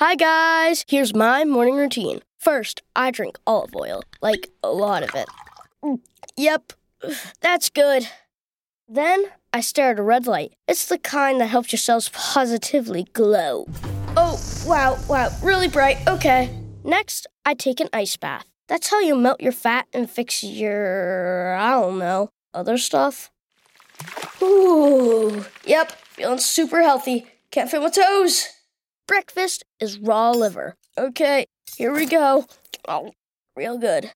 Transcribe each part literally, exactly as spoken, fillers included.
Hi guys, here's my morning routine. First, I drink olive oil, like a lot of it. Yep, that's good. Then, I stare at a red light. It's the kind that helps your cells positively glow. Oh, wow, wow, really bright, okay. Next, I take an ice bath. That's how you melt your fat and fix your, I don't know, other stuff. Ooh, yep, feeling super healthy. Can't feel my toes. Breakfast is raw liver. Okay, here we go. Oh, real good.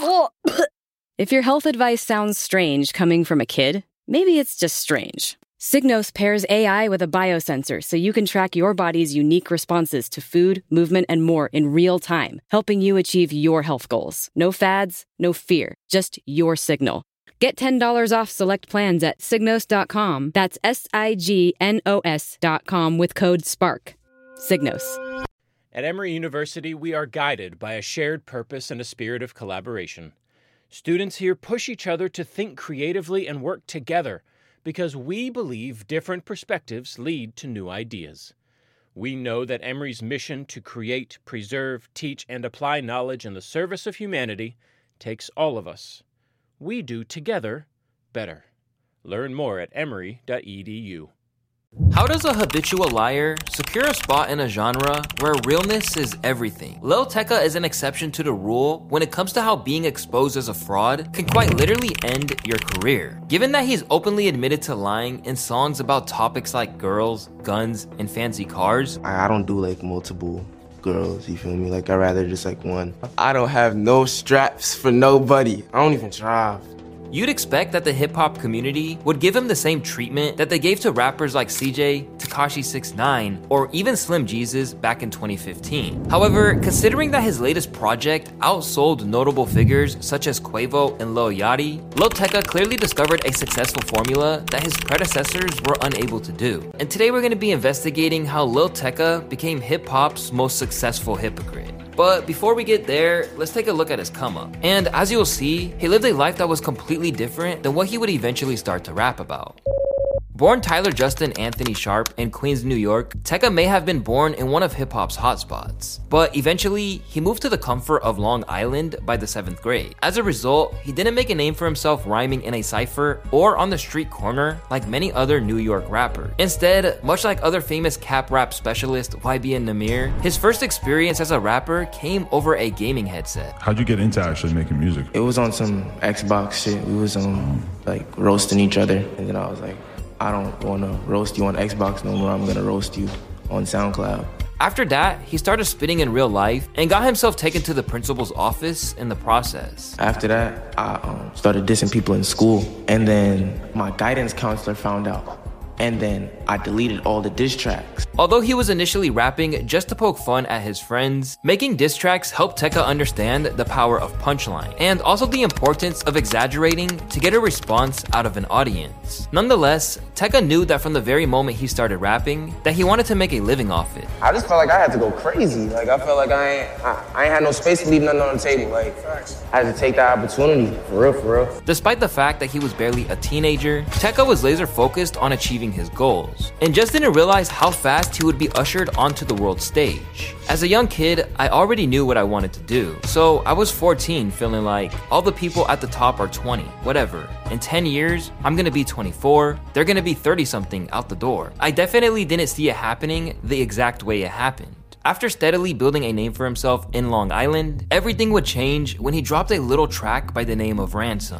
If your health advice sounds strange coming from a kid, maybe it's just strange. Signos pairs A I with a biosensor so you can track your body's unique responses to food, movement, and more in real time, helping you achieve your health goals. No fads, no fear, just your signal. Get ten dollars off select plans at signos dot com. That's S I G N O S dot com with code SPARK. Signos. At Emory University, we are guided by a shared purpose and a spirit of collaboration. Students here push each other to think creatively and work together because we believe different perspectives lead to new ideas. We know that Emory's mission to create, preserve, teach, and apply knowledge in the service of humanity takes all of us. We do together better. Learn more at emory dot e d u. How does a habitual liar secure a spot in a genre where realness is everything? Lil Tecca is an exception to the rule when it comes to how being exposed as a fraud can quite literally end your career. Given that he's openly admitted to lying in songs about topics like girls, guns, and fancy cars. I don't do like multiple girls, you feel me? Like I'd rather just like one. I don't have no straps for nobody. I don't even drive. You'd expect that the hip-hop community would give him the same treatment that they gave to rappers like C J, Tekashi six nine, or even Slim Jesus back in twenty fifteen. However, considering that his latest project outsold notable figures such as Quavo and Lil Yachty, Lil Tecca clearly discovered a successful formula that his predecessors were unable to do. And today we're going to be investigating how Lil Tecca became hip-hop's most successful hypocrite. But before we get there, let's take a look at his come up. And as you'll see, he lived a life that was completely different than what he would eventually start to rap about. Born Tyler Justin Anthony Sharp in Queens, New York, Tecca may have been born in one of hip-hop's hotspots, but eventually, he moved to the comfort of Long Island by the seventh grade. As a result, he didn't make a name for himself rhyming in a cypher or on the street corner like many other New York rappers. Instead, much like other famous cap rap specialist Y B N Nahmir, his first experience as a rapper came over a gaming headset. How'd you get into actually making music? It was on some Xbox shit. We was um, like roasting each other, and then I was like, I don't want to roast you on Xbox no more. I'm going to roast you on SoundCloud. After that, he started spitting in real life and got himself taken to the principal's office in the process. After that, I um, started dissing people in school. And then my guidance counselor found out. And then I deleted all the diss tracks. Although he was initially rapping just to poke fun at his friends, making diss tracks helped Tecca understand the power of punchline, and also the importance of exaggerating to get a response out of an audience. Nonetheless, Tecca knew that from the very moment he started rapping, that he wanted to make a living off it. I just felt like I had to go crazy. Like, I felt like I ain't, I, I ain't had no space to leave nothing on the table. Like, I had to take that opportunity, for real, for real. Despite the fact that he was barely a teenager, Tecca was laser focused on achieving his goals, and just didn't realize how fast he would be ushered onto the world stage. As a young kid, I already knew what I wanted to do, so I was fourteen feeling like all the people at the top are twenty, whatever. In ten years, I'm gonna be twenty-four, they're gonna be thirty something out the door. I definitely didn't see it happening the exact way it happened. After steadily building a name for himself in Long Island, everything would change when he dropped a little track by the name of Ransom.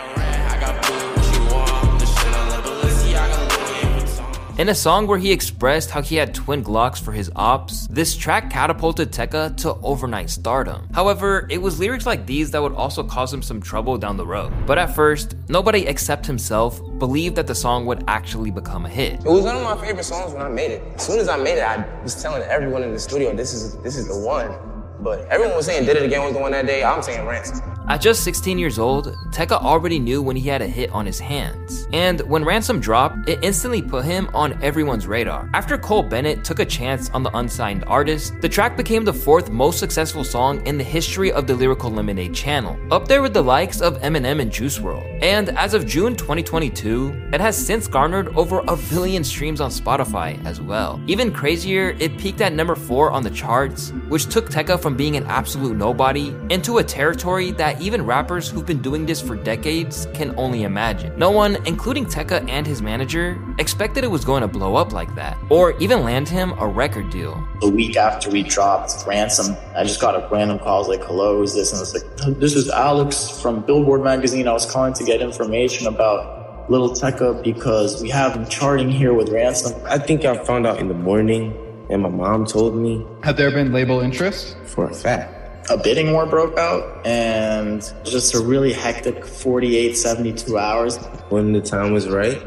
In a song where he expressed how he had twin Glocks for his ops, this track catapulted Tecca to overnight stardom. However, it was lyrics like these that would also cause him some trouble down the road. But at first, nobody except himself believed that the song would actually become a hit. It was one of my favorite songs when I made it. As soon as I made it, I was telling everyone in the studio, this is this is the one. But everyone was saying Did It Again was the one that day. I'm saying Ransom. At just sixteen years old, Tekka already knew when he had a hit on his hands. And when Ransom dropped, it instantly put him on everyone's radar. After Cole Bennett took a chance on the unsigned artist, the track became the fourth most successful song in the history of the Lyrical Lemonade channel, up there with the likes of Eminem and Juice world. And as of June twenty twenty-two, it has since garnered over a billion streams on Spotify as well. Even crazier, it peaked at number four on the charts, which took Tekka from being an absolute nobody into a territory that even rappers who've been doing this for decades can only imagine. No one, including Tekka and his manager, expected it was going to blow up like that, or even land him a record deal. The week after we dropped Ransom, I just got a random call. I was like, hello, who's this? And I was like, this is Alex from Billboard magazine. I was calling to get information about Lil Tekka because we have him charting here with Ransom. I think I found out in the morning and my mom told me. Had there been label interest? For a fact. A bidding war broke out and just a really hectic forty-eight, seventy-two hours. When the time was right,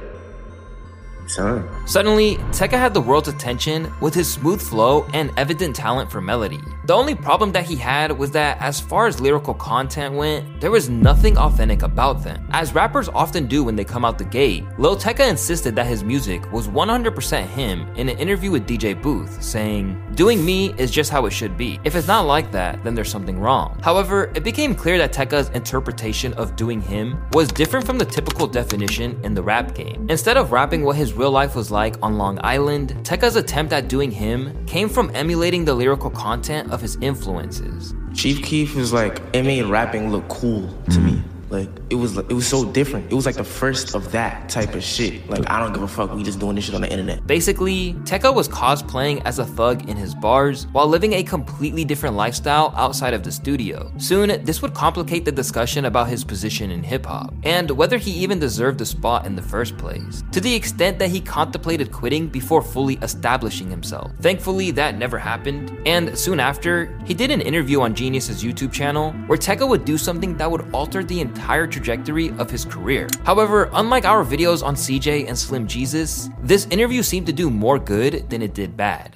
time. Suddenly, Tekka had the world's attention with his smooth flow and evident talent for melody. The only problem that he had was that as far as lyrical content went, there was nothing authentic about them. As rappers often do when they come out the gate, Lil Tekka insisted that his music was one hundred percent him in an interview with D J Booth, saying, "Doing me is just how it should be. If it's not like that, then there's something wrong." However, it became clear that Tekka's interpretation of doing him was different from the typical definition in the rap game. Instead of rapping what his real life was like on Long Island, Tekka's attempt at doing him came from emulating the lyrical content of his influences. Chief Keef was like, it made rapping look cool to mm-hmm. me. Like, it was it was so different. It was like the first of that type of shit. Like, I don't give a fuck, we just doing this shit on the internet. Basically, Tekka was cosplaying as a thug in his bars while living a completely different lifestyle outside of the studio. Soon, this would complicate the discussion about his position in hip-hop, and whether he even deserved the spot in the first place, to the extent that he contemplated quitting before fully establishing himself. Thankfully, that never happened, and soon after, he did an interview on Genius's YouTube channel where Tekka would do something that would alter the entire entire trajectory of his career. However, unlike our videos on C J and Slim Jesus, this interview seemed to do more good than it did bad.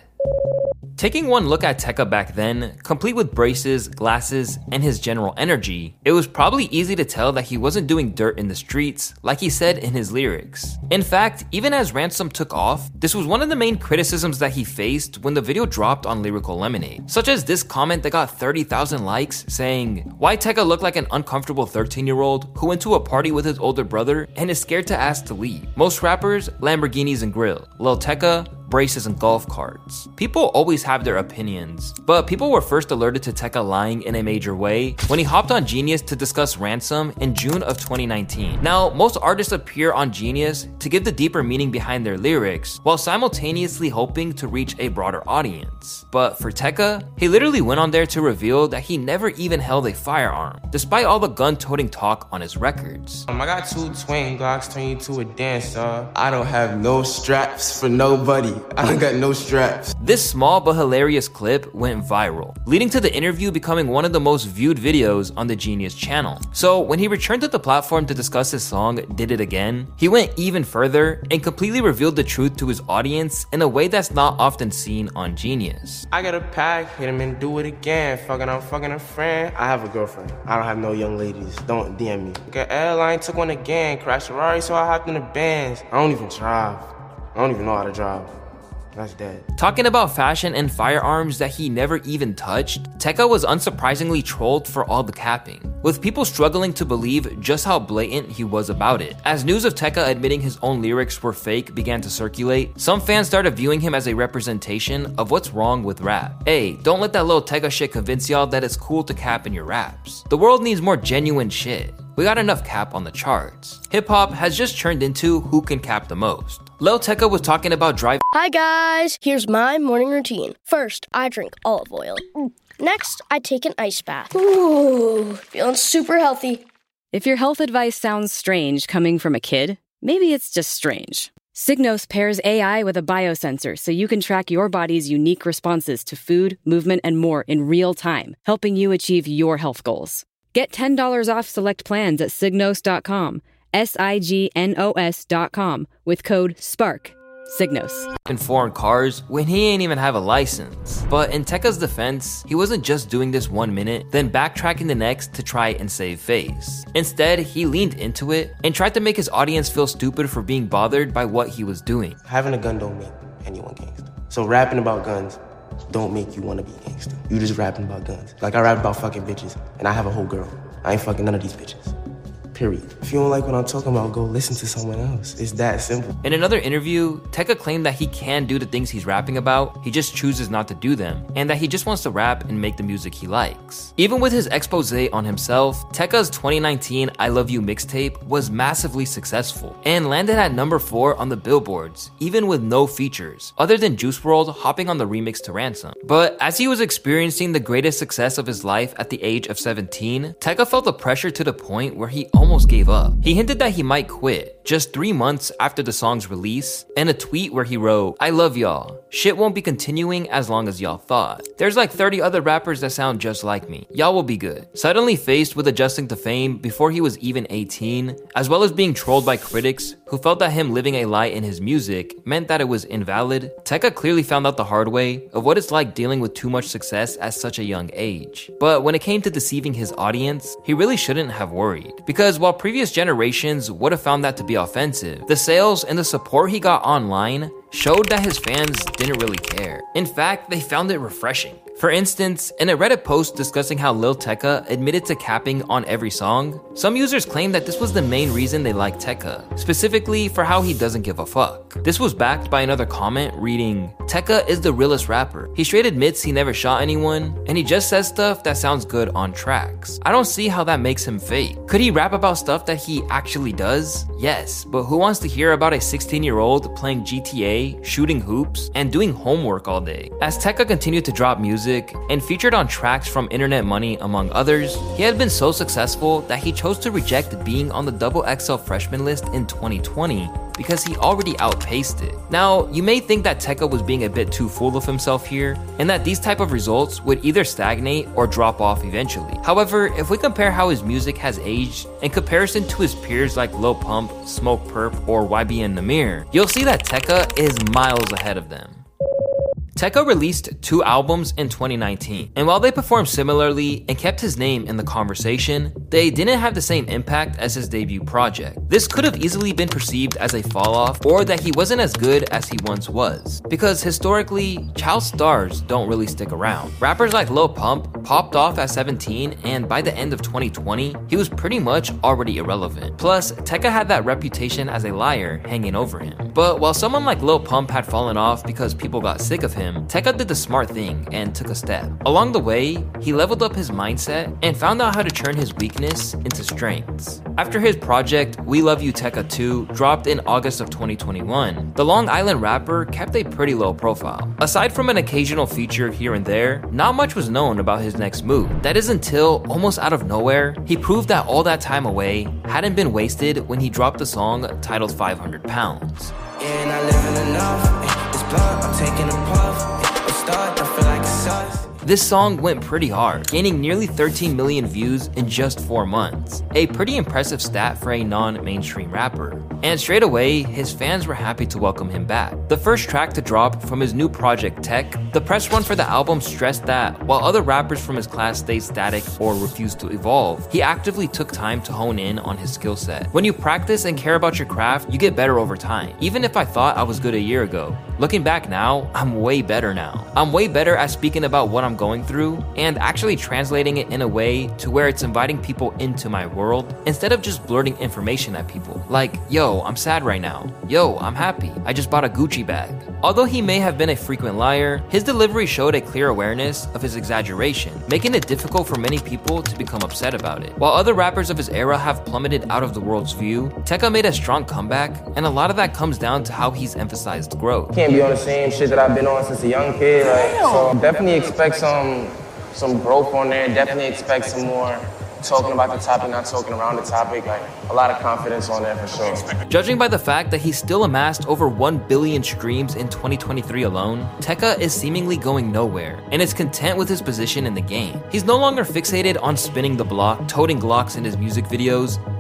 Taking one look at Tekka back then, complete with braces, glasses, and his general energy, it was probably easy to tell that he wasn't doing dirt in the streets like he said in his lyrics. In fact, even as Ransom took off, this was one of the main criticisms that he faced when the video dropped on Lyrical Lemonade, such as this comment that got thirty thousand likes saying, "Why Tekka look like an uncomfortable thirteen year old who went to a party with his older brother and is scared to ask to leave. Most rappers, Lamborghinis and grill. Lil Tekka, braces and golf carts." People always have their opinions, but people were first alerted to Tekka lying in a major way when he hopped on Genius to discuss Ransom in June of twenty nineteen. Now, most artists appear on Genius to give the deeper meaning behind their lyrics while simultaneously hoping to reach a broader audience. But for Tekka, he literally went on there to reveal that he never even held a firearm, despite all the gun-toting talk on his records. Um, I got two twin Glocks, turn you to a dancer. I don't have no straps for nobody. I don't got no straps. This small but hilarious clip went viral, leading to the interview becoming one of the most viewed videos on the Genius channel. So when he returned to the platform to discuss his song Did It Again, he went even further and completely revealed the truth to his audience in a way that's not often seen on Genius. I got a pack, hit him and do it again. Fucking, I'm fucking a friend. I have a girlfriend. I don't have no young ladies. Don't D M me. Got airline, took one again. Crashed a Ferrari, so I hopped in the Benz. I don't even drive. I don't even know how to drive. That's dead. Talking about fashion and firearms that he never even touched, Tekka was unsurprisingly trolled for all the capping, with people struggling to believe just how blatant he was about it. As news of Tekka admitting his own lyrics were fake began to circulate, some fans started viewing him as a representation of what's wrong with rap. Hey, don't let that little Tekka shit convince y'all that it's cool to cap in your raps. The world needs more genuine shit. We got enough cap on the charts. Hip-hop has just turned into who can cap the most. Lil Tekka was talking about driving. Hi guys, here's my morning routine. First, I drink olive oil. Next, I take an ice bath. Ooh, feeling super healthy. If your health advice sounds strange coming from a kid, maybe it's just strange. Signos pairs A I with a biosensor so you can track your body's unique responses to food, movement, and more in real time, helping you achieve your health goals. Get ten dollars off select plans at signos dot com, S I G N O S dot com, with code SPARK. Signos. In foreign cars when he ain't even have a license. But in Tekka's defense, he wasn't just doing this one minute, then backtracking the next to try and save face. Instead, he leaned into it and tried to make his audience feel stupid for being bothered by what he was doing. Having a gun don't make anyone gangster. So rapping about guns don't make you want to be gangster. You just rapping about guns. Like I rap about fucking bitches, and I have a whole girl. I ain't fucking none of these bitches. Period. If you don't like what I'm talking about, go listen to someone else. It's that simple. In another interview, Tekka claimed that he can do the things he's rapping about, he just chooses not to do them, and that he just wants to rap and make the music he likes. Even with his expose on himself, Tekka's twenty nineteen I Love You mixtape was massively successful and landed at number four on the billboards, even with no features, other than Juice world hopping on the remix to Ransom. But as he was experiencing the greatest success of his life at the age of seventeen, Tekka felt the pressure to the point where he almost gave up. He hinted that he might quit just three months after the song's release, in a tweet where he wrote, "I love y'all. Shit won't be continuing as long as y'all thought. There's like thirty other rappers that sound just like me. Y'all will be good." Suddenly faced with adjusting to fame before he was even eighteen, as well as being trolled by critics who felt that him living a lie in his music meant that it was invalid, Tekka clearly found out the hard way of what it's like dealing with too much success at such a young age. But when it came to deceiving his audience, he really shouldn't have worried. Because while previous generations would have found that to be offensive, the sales and the support he got online showed that his fans didn't really care. In fact, they found it refreshing. For instance, in a Reddit post discussing how Lil Tecca admitted to capping on every song, some users claimed that this was the main reason they liked Tecca, specifically for how he doesn't give a fuck. This was backed by another comment reading, "Tecca is the realest rapper. He straight admits he never shot anyone, and he just says stuff that sounds good on tracks. I don't see how that makes him fake. Could he rap about stuff that he actually does? Yes, but who wants to hear about a sixteen-year-old playing G T A, shooting hoops, and doing homework all day?" As Tecca continued to drop music and featured on tracks from Internet Money among others, he had been so successful that he chose to reject being on the double X L freshman list in twenty twenty because he already outpaced it. Now, you may think that Tecca was being a bit too full of himself here, and that these type of results would either stagnate or drop off eventually. However, if we compare how his music has aged in comparison to his peers like Lil Pump, Smoke Perp, or Y B N Nahmir, you'll see that Tecca is miles ahead of them. Tecca released two albums in twenty nineteen, and while they performed similarly and kept his name in the conversation, they didn't have the same impact as his debut project. This could have easily been perceived as a fall-off or that he wasn't as good as he once was, because historically, child stars don't really stick around. Rappers like Lil Pump popped off at seventeen, and by the end of twenty twenty, he was pretty much already irrelevant. Plus, Tecca had that reputation as a liar hanging over him. But while someone like Lil Pump had fallen off because people got sick of him, Tecca did the smart thing and took a step. Along the way, he leveled up his mindset and found out how to turn his weakness into strengths. After his project We Love You Tecca two dropped in August of twenty twenty-one, the Long Island rapper kept a pretty low profile. Aside from an occasional feature here and there, not much was known about his next move. That is until, almost out of nowhere, he proved that all that time away hadn't been wasted when he dropped a song titled five hundred pounds. And I live in enough, it's blood, I'm taking a puff, it's start, I feel like it's sus. This song went pretty hard, gaining nearly thirteen million views in just four months, a pretty impressive stat for a non-mainstream rapper. And straight away, his fans were happy to welcome him back. The first track to drop from his new project Tech, the press run for the album stressed that while other rappers from his class stayed static or refused to evolve, he actively took time to hone in on his skill set. When you practice and care about your craft, you get better over time. Even if I thought I was good a year ago, looking back now, I'm way better now. I'm way better at speaking about what I'm going through and actually translating it in a way to where it's inviting people into my world instead of just blurting information at people. Like, yo, I'm sad right now. Yo, I'm happy. I just bought a Gucci bag. Although he may have been a frequent liar, his delivery showed a clear awareness of his exaggeration, making it difficult for many people to become upset about it. While other rappers of his era have plummeted out of the world's view, Tecca made a strong comeback, and a lot of that comes down to how he's emphasized growth. Can't be on the same shit that I've been on since a young kid, like, so definitely expect some some growth on there. Definitely expect some more talking about the topic, not talking around the topic. Like, a lot of confidence on there for sure. Judging by the fact that he still amassed over one billion streams in twenty twenty-three alone, Tecca is seemingly going nowhere and is content with his position in the game. He's no longer fixated on spinning the block, toting Glocks in his music videos,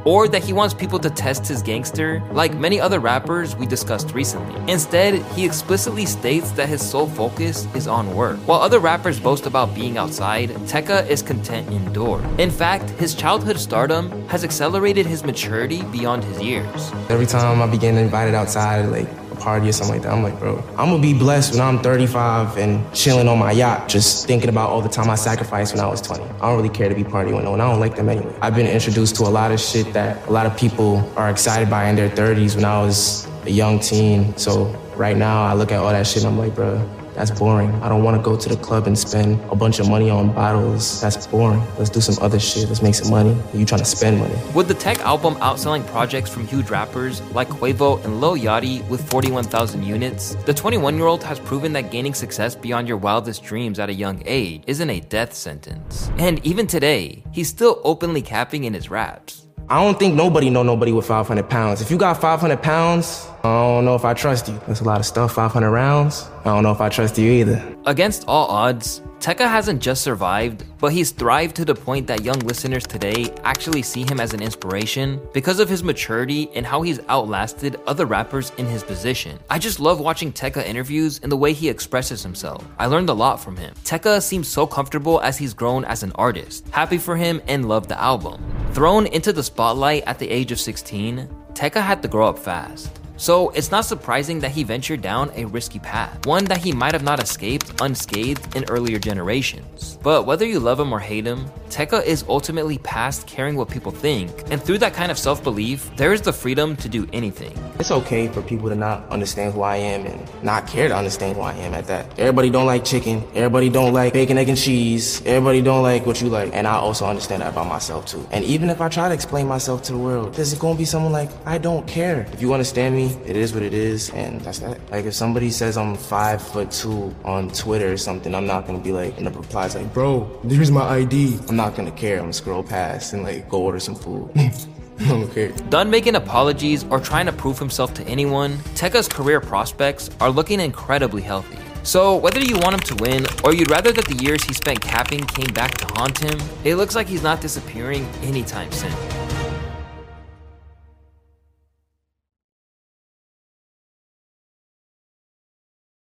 or that he wants people to test his gangster like many other rappers we discussed recently. Instead, he explicitly states that his sole focus is on work. While other rappers boast about being outside, Tekka is content indoors. In fact, his childhood stardom has accelerated his maturity beyond his years. Every time I be getting invited outside, like a party or something like that, I'm like, bro, I'm gonna be blessed when I'm thirty-five and chilling on my yacht, just thinking about all the time I sacrificed when I was twenty. I don't really care to be partying with no one. I don't like them anyway. I've been introduced to a lot of shit that a lot of people are excited by in their thirties when I was a young teen. So right now, I look at all that shit and I'm like, bro, that's boring. I don't want to go to the club and spend a bunch of money on bottles. That's boring. Let's do some other shit. Let's make some money. You trying to spend money. With the Tech album outselling projects from huge rappers like Quavo and Lil Yachty with forty-one thousand units, the twenty-one-year-old has proven that gaining success beyond your wildest dreams at a young age isn't a death sentence. And even today, he's still openly capping in his raps. I don't think nobody know nobody with five hundred pounds. If you got five hundred pounds, I don't know if I trust you. That's a lot of stuff, five hundred rounds. I don't know if I trust you either. Against all odds, Tekka hasn't just survived, but he's thrived to the point that young listeners today actually see him as an inspiration because of his maturity and how he's outlasted other rappers in his position. I just love watching Tekka interviews and the way he expresses himself. I learned a lot from him. Tekka seems so comfortable as he's grown as an artist. Happy for him and love the album. Thrown into the spotlight at the age of sixteen, Tekka had to grow up fast. So it's not surprising that he ventured down a risky path, one that he might have not escaped unscathed in earlier generations. But whether you love him or hate him, Tekka is ultimately past caring what people think, and through that kind of self-belief, there is the freedom to do anything. It's okay for people to not understand who I am and not care to understand who I am at that. Everybody don't like chicken, everybody don't like bacon, egg, and cheese, everybody don't like what you like, and I also understand that about myself too. And even if I try to explain myself to the world, there's gonna be someone like, I don't care. If you understand me, it is what it is, and that's that. Like if somebody says I'm five foot two on Twitter or something, I'm not gonna be like, and the replies like, bro, here's my I D. I'm not gonna care. I'm gonna scroll past and like go order some food. I don't care. Done making apologies or trying to prove himself to anyone, Tekka's career prospects are looking incredibly healthy. So whether you want him to win or you'd rather that the years he spent capping came back to haunt him, it looks like he's not disappearing anytime soon.